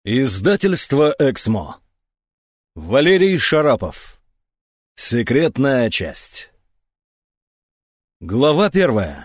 Издательство «Эксмо». Валерий Шарапов. Секретная часть. Глава 1.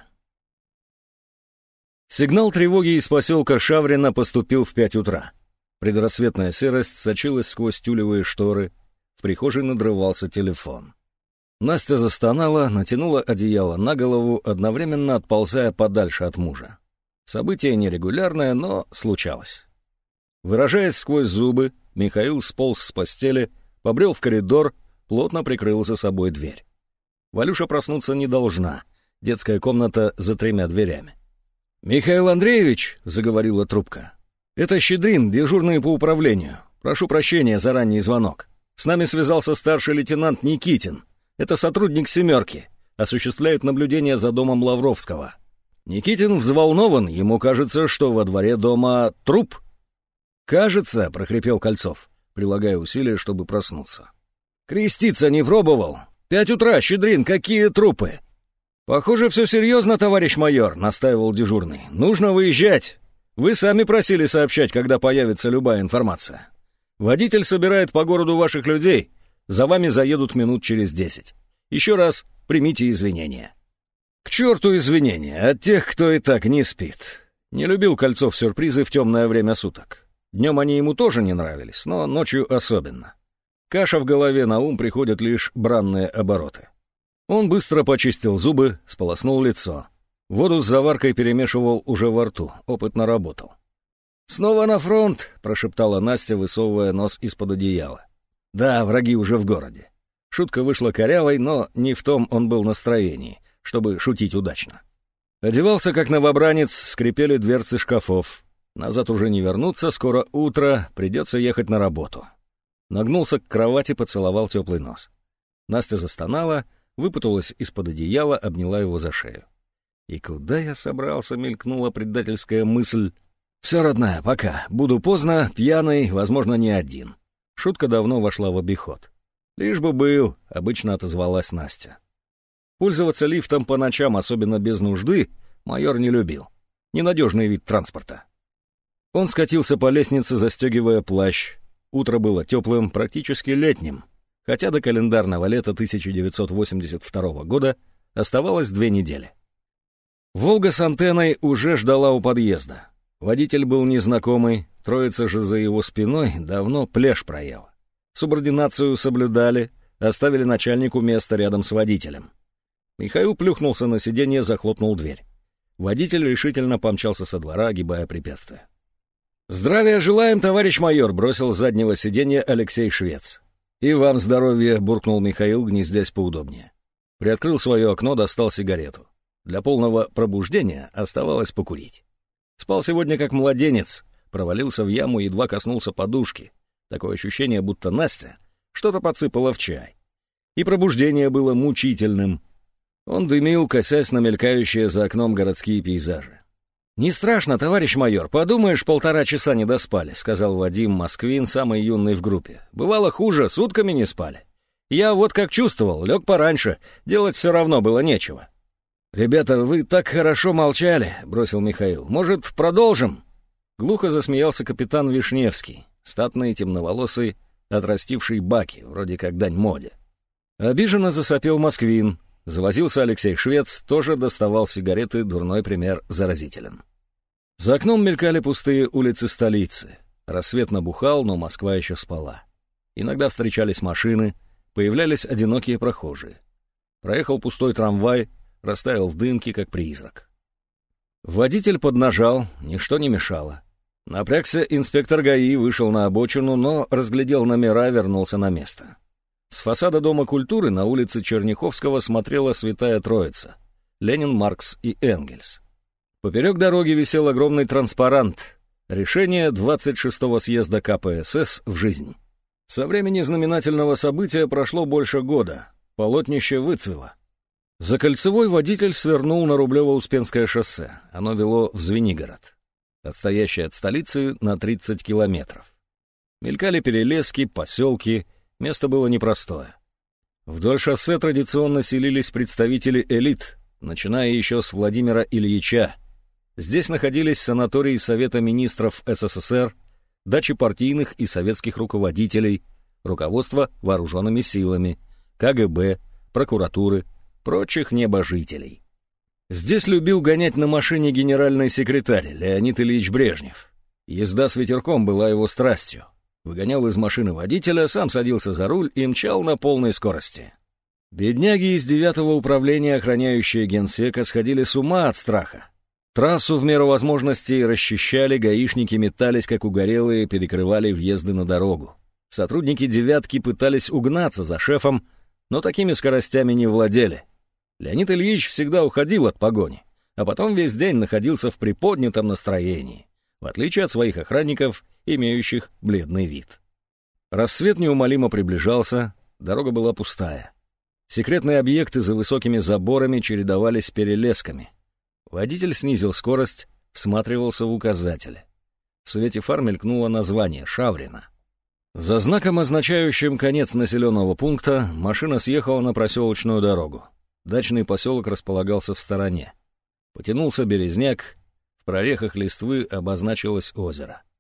Сигнал тревоги из поселка Шаврино поступил в 5 утра. Предрассветная серость сочилась сквозь тюлевые шторы. В прихожей надрывался телефон. Настя застонала, натянула одеяло на голову, одновременно отползая подальше от мужа. Событие нерегулярное, но случалось. Выражаясь сквозь зубы, Михаил сполз с постели, побрел в коридор, плотно прикрыл за собой дверь. Валюша проснуться не должна. Детская комната за 3 дверями. «Михаил Андреевич», — заговорила трубка, — «это Щедрин, дежурный по управлению. Прошу прощения за ранний звонок. С нами связался старший лейтенант Никитин. Это сотрудник «семерки», осуществляет наблюдение за домом Лавровского. Никитин взволнован, ему кажется, что во дворе дома труп». «Кажется», — прохрипел Кольцов, прилагая усилия, чтобы проснуться. «Креститься не пробовал? 5 утра, Щедрин, какие трупы?» «Похоже, все серьезно, товарищ майор», — настаивал дежурный. «Нужно выезжать. Вы сами просили сообщать, когда появится любая информация. Водитель собирает по городу ваших людей. За вами заедут минут через 10. Еще раз примите извинения». «К черту извинения от тех, кто и так не спит». Не любил Кольцов сюрпризы в темное время суток. Днем они ему тоже не нравились, но ночью особенно. Каша в голове, на ум приходят лишь бранные обороты. Он быстро почистил зубы, сполоснул лицо. Воду с заваркой перемешивал уже во рту, опытно работал. «Снова на фронт», — прошептала Настя, высовывая нос из-под одеяла. «Да, враги уже в городе». Шутка вышла корявой, но не в том он был настроении, чтобы шутить удачно. Одевался как новобранец, скрипели дверцы шкафов. Назад уже не вернуться, скоро утро, придется ехать на работу. Нагнулся к кровати, поцеловал теплый нос. Настя застонала, выпуталась из-под одеяла, обняла его за шею. «И куда я собрался?» — мелькнула предательская мысль. «Все, родная, пока. Буду поздно, пьяный, возможно, не один». Шутка давно вошла в обиход. «Лишь бы был», — обычно отозвалась Настя. Пользоваться лифтом по ночам, особенно без нужды, майор не любил. Ненадежный вид транспорта. Он скатился по лестнице, застегивая плащ. Утро было теплым, практически летним, хотя до календарного лета 1982 года оставалось 2 недели. «Волга» с антенной уже ждала у подъезда. Водитель был незнакомый, троица же за его спиной давно плешь проела. Субординацию соблюдали, оставили начальнику место рядом с водителем. Михаил плюхнулся на сиденье, захлопнул дверь. Водитель решительно помчался со двора, огибая препятствия. «Здравия желаем, товарищ майор», — бросил с заднего сиденья Алексей Швец. «И вам здоровья», — буркнул Михаил, гнездясь поудобнее. Приоткрыл свое окно, достал сигарету. Для полного пробуждения оставалось покурить. Спал сегодня как младенец, провалился в яму, едва коснулся подушки. Такое ощущение, будто Настя что-то подсыпала в чай. И пробуждение было мучительным. Он дымил, косясь на мелькающие за окном городские пейзажи. «Не страшно, товарищ майор, подумаешь, 1,5 часа не доспали», — сказал Вадим Москвин, самый юный в группе. «Бывало хуже, сутками не спали. Я вот как чувствовал, лег пораньше, делать все равно было нечего». «Ребята, вы так хорошо молчали», — бросил Михаил. «Может, продолжим?» Глухо засмеялся капитан Вишневский, статный, темноволосый, отрастивший баки, вроде как дань моде. Обиженно засопел Москвин. Завозился Алексей Швец, тоже доставал сигареты, дурной пример заразителен. За окном мелькали пустые улицы столицы. Рассвет набухал, но Москва еще спала. Иногда встречались машины, появлялись одинокие прохожие. Проехал пустой трамвай, растаял в дымке, как призрак. Водитель поднажал, ничто не мешало. Напрягся инспектор ГАИ, вышел на обочину, но разглядел номера, вернулся на место. С фасада Дома культуры на улице Черняховского смотрела Святая Троица — Ленин, Маркс и Энгельс. Поперек дороги висел огромный транспарант — решение 26-го съезда КПСС в жизнь. Со времени знаменательного события прошло больше года, полотнище выцвело. За Кольцевой водитель свернул на Рублево-Успенское шоссе, оно вело в Звенигород, отстоящее от столицы на 30 километров. Мелькали перелески, поселки. Место было непростое. Вдоль шоссе традиционно селились представители элит, начиная еще с Владимира Ильича. Здесь находились санатории Совета министров СССР, дачи партийных и советских руководителей, руководство вооруженными силами, КГБ, прокуратуры, прочих небожителей. Здесь любил гонять на машине генеральный секретарь Леонид Ильич Брежнев. Езда с ветерком была его страстью. Выгонял из машины водителя, сам садился за руль и мчал на полной скорости. Бедняги из 9-го управления, охраняющие генсека, сходили с ума от страха. Трассу в меру возможностей расчищали, гаишники метались, как угорелые, перекрывали въезды на дорогу. Сотрудники «девятки» пытались угнаться за шефом, но такими скоростями не владели. Леонид Ильич всегда уходил от погони, а потом весь день находился в приподнятом настроении, в отличие от своих охранников, имеющих бледный вид. Рассвет неумолимо приближался, дорога была пустая. Секретные объекты за высокими заборами чередовались с перелесками. Водитель снизил скорость, всматривался в указатели. В свете фар мелькнуло название «Шаврина». За знаком, означающим конец населенного пункта, машина съехала на проселочную дорогу. Дачный поселок располагался в стороне. Потянулся березняк, в прорехах листвы обозначилось озеро.